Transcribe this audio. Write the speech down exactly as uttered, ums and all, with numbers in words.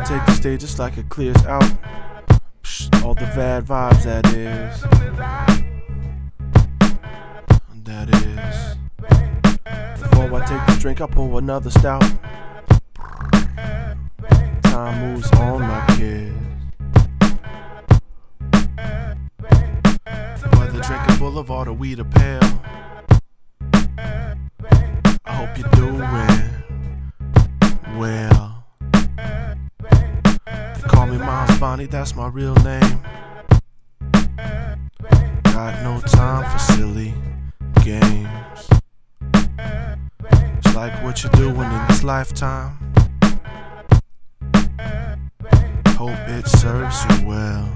take the stage, it's like it clears out Psh, all the bad vibes, that is. That is. Before I take this drink, I pour another stout. Time moves on, my kids. Whether drinking Boulevard or weed or pale, I hope you're doing well. They call me Miles Bonnie, that's my real name. Got no time for silly games. It's like what you're doing in this lifetime. Hope it serves you well.